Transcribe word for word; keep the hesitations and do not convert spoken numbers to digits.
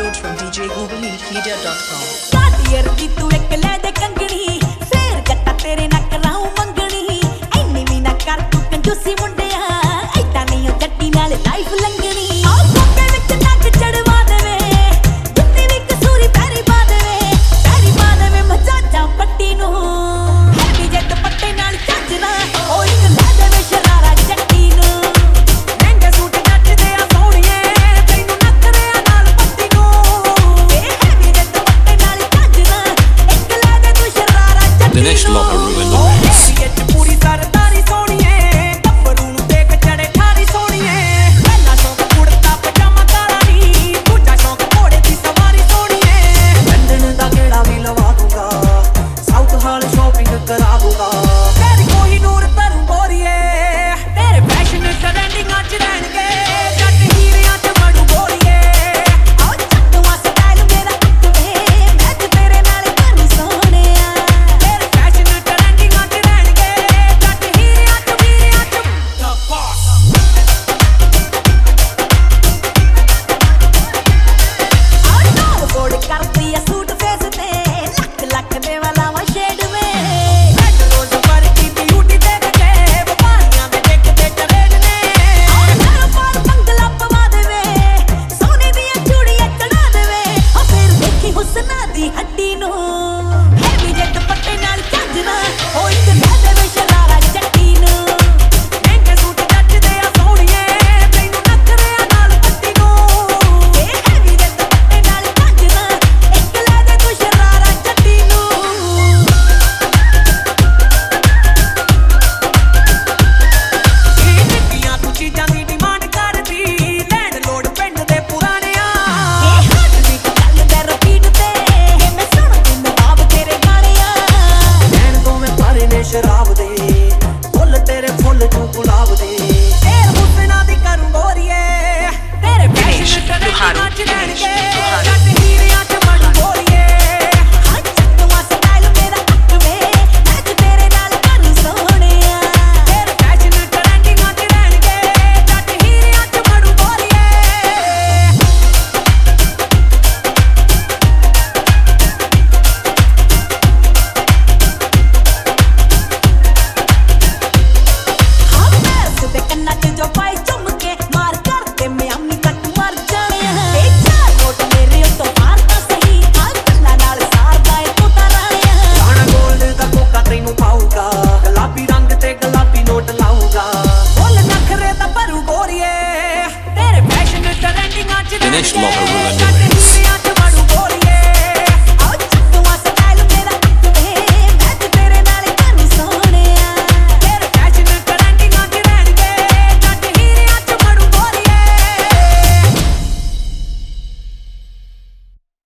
Download from d j google media dot com. ਕਾਟੀਅਰ ਦੀ ਤੂੰ ਇੱਕ ਲੈ ਦੇ ਕੰਗਣੀ ਫੇਰ ਜੱਟਾ ਤੇਰੇ ਨਾਲ ਕਰਾਉ ਮੰਗਣੀ ਐਨੀ ਵੀ ਨਾ ਕਰ ਤੂੰ ਕੰਜੂਸੀ ਮੁੰਡਿਆ ਐਦਾਂ ਨਹੀਂ ਉਹ ਜੱਟੀ ਨਾਲ ਲਾਈਫ ਲੰਗਣੀ ਆਹ ਕੋਕੇ ਵਿੱਚ ਨੱਕ ਚੜਵਾ ਦੇਵੇ ਜੁੱਤੀ ਵੀ ਕਸੂਰੀ ਪੈਰੀ ਪਾ ਦੇਵੇ ਪੈਰੀ ਪਾ ਦੇਵੇ ਮਜਾਜਾ ਪੱਟੀ ਨੂੰ ਹੈਵੀ ਜੱਟ ਪੱਟੇ ਨਾਲ ਚੱਜਣਾ ਉਹ ਇੱਕ ਲੈ ਦੇਵੇ ਸ਼ਰਾਰਾ ਜੱਟੀ ਨੂੰ ਮਹਿੰਗੇ ਸੂਟ ਨੱਚਦੇ ਆ ਸੋਹਣੀਏ ਤੈਨੂੰ ਨੱਚਦੇ ਆ ਨਾਲ ਪੱਟੀ ਨੂੰ ਇਹ ਹੈਵੀ ਜੱਟ ਪੱਟੇ ਨਾਲ ਚੱਜਣਾ ਇੱਕ ਲੈ ਦੇ ਤੂੰ ਸ਼ਰਾਰਾ ਜੱਟੀ ਨੂੰ Dinesh Locker in the ਉਹ mix. ਹੈਵੀ ਜੱਟ ਪੂਰੀ ਸਰਦਾਰੀ ਸੋਹਣੀਏ ਗੱਭਰੂ ਨੂੰ ਦੇਖ ਚੜੇ ਠਾਰੀ ਸੋਹਣੀਏ ਪਹਿਲਾ ਸ਼ੌਕ ਕੁੜਤਾ ਪਜਾਮਾ ਕਾਲਾ ਨੀ ਦੂਜਾ ਸ਼ੌਕ ਘੋੜੇ ਦੀ ਸਵਾਰੀ ਸੋਹਣੀਏ ਲੰਡਨ ਦਾ ਗੇੜਾ ਵੀ ਲਵਾ ਦੂੰਗਾ ਸਾਊਥ ਹਾਲ ਸ਼ਾਪਿੰਗ ਕਰਾ ਦੂੰਗਾ ਤੇਰੀ ਕੋਈ ਨੂਰ ਤਰੂ ਗੋਰੀਏ ਤੇਰੇ ਫੈਸ਼ਨ ਟ੍ਰੈਂਡਿੰਗਾਂ ਚ ਰਹਿਣਗੇ ਜੱਟ ਹੀਰਿਆਂ ਚ ਮੜੂ ਗੋਰੀਏ ਆਓ ਚੱਟਵਾ ਸਟਾਈਲ ਮੇਰਾ ਅੱਕਵੇ ਮੈਂ ਤੇ ਤੇਰੇ ਨਾਲ ਕਰੂ ਸੋਹਣਿਆ ਤੇਰੇ ਫੈਸ਼ਨ ਟ੍ਰੈਂਡਿੰਗਾਂ ਚ ਰਹਿਣਗੇ ਜੱਟ ਹੀਰਿਆਂ ਚ ਵੀਰਿਆਂ ਚ the boss ਆਹ ਕੋਡ ਕਰਦੀ ਆ ਸੂਟ ਫੇਸ ਤੇ ਲੱਖ ਲੱਖ ਦੇ ਵਾਲਾ ਵਾ ਸ਼ੇਡ ਵੇ ਰੈਡ ਰੋਜ਼ ਵਰਗੀ ਬਿਊਟੀ ਦੇਖ ਕੇ ਵਪਾਰੀਆਂ ਦੇ ਟਿਕ ਤੇ ਟਰੇਡ ਨੇ ਆਹ ਮੇਰਾ ਪਾਰ ਬੰਗਲਾ ਪਵਾ ਦੇਵੇ ਸੋਨੇ ਦੀਆਂ ਚੂੜੀਆਂ ਚੜਾ ਦੇਵੇ ਉਹ ਫਿਰ ਦੇਖੀ ਹੁਸਨਾ ਦੀ ਹੱਡੀ ਨੂੰ ਹੈਵੀ ਜੱਟ ਪੱਟੇ ਨਾਲ ਚੱਜਣਾ ਉਹ ਇੱਕ ਲੈ ਦੇਵੇ ਸ਼ਰਾਰਾ ਜੱਟੀ ਨੂੰ ਮਹਿੰਗੇ ਸੂਟ ਨੱਚਦੇ ਆ ਸੋਹਣੀਏ ਤੈਨੂੰ ਨੱਚਦੇ ਆ ਨਾਲ ਪੱਟੀ ਨੂੰ ਇਹ ਹੈਵੀ ਜੱਟ ਪੱਟੇ ਨਾਲ ਚੱਜਣਾ ਇੱਕ ਲੈ ਦੇ ਤੂੰ ਸ਼ਰਾਰਾ ਜੱਟੀ ਨੂੰ ਇਹ ਟਿੱਕੀਆਂ ਤੂੰ ਚੀਜ਼ਾਂ ਦੀ ਡਿਮਾਂਡ ਕਰਦੀ ਲੈਂਡ ਲੋਡ ਪਿੰਡ ਦੇ ਪੁਰਾਣਿਆਂ ਇਹ ਹੱਟ ਵੀ ਚੱਲਦਾ ਰਿਪੀਟ ਤੇ ਇਹ ਮੈਂ ਸੁਣਦੀ ਨਵਾਬ ਤੇਰੇ ਗਾਣਿਆਂ ਲੈਣ ਤੋਂ ਮੈਂ ਪਾਰੇ ਨੇ ਸ਼ਰਾਬ ਦੇ ਫੁੱਲ ਤੇਰੇ ਫੁੱਲ ਤੂੰ ਗੁਲਾਬ ਦੇ ਤੇਰੇ ਹੁਸਨਾ ਦੀ ਕਰੂੰ ਗੋਰੀਏ ਤੇਰੇ ਫੈਸ਼ਨ ਟ੍ਰੈਂਡਿੰਗਾਂ ਚ ਰਹਿਣਗੇ ਜੱਟ ਹੀਰਿਆਂ ਚ ਮੜੂ ਗੋਰੀਏ ਹਾਂ ਚੱਟਵਾ ਸਟਾਈਲ ਮੇਰਾ ਅੱਕਵੇ ਮੈਂ ਤੇ ਤੇਰੇ ਨਾਲ ਕਰੂ ਸੋਹਣਿਆ ਤੇਰੇ ਫੈਸ਼ਨ ਟ੍ਰੈਂਡਿੰਗਾਂ ਚ ਰਹਿਣਗੇ ਜੱਟ ਹੀਰਿਆਂ ਚ ਮੜੂ ਗੋਰੀਏ ਹਾਂ ਪੈਸ ਦੇ ਕੰਨਾਂ 'ਚ ਜੋ ਪਾਈ ਚੁੰਮ ਕੇ ਮਾਰ ਕਰਦੇ ਮਿਆਮੀ ਤੱਕ ਮਰ ਜਾਣਿਆ ਇਹ ਚਾਰ ਨੋਟ ਮੇਰੇ ਉੱਤੋਂ ਮਾਰ ਤਾਂ ਸਹੀ ਆ ਗੱਲਾਂ ਨਾਲ ਸਾਰਦਾ ਏ ਤੂੰ ਤਾਂ ਰਾਣਿਆ ਰਾਣਾ ਗੋਲਡ ਦਾ ਕੋਕਾ ਤੈਨੂੰ ਪਾਊਗਾ ਗੁਲਾਬੀ ਰੰਗ ਤੇ ਗੁਲਾਬੀ ਨੋਟ ਲਾਊਗਾ ਫੁੱਲ ਨਖਰੇ ਤਾਂ ਭਰੂ ਗੋਰੀਏ ਤੇਰੇ ਫੈਸ਼ਨ ਟ੍ਰੈਂਡਿੰਗਾਂ 'ਚ Dinesh ਰਹਿਣਗੇ। Locker in the mix.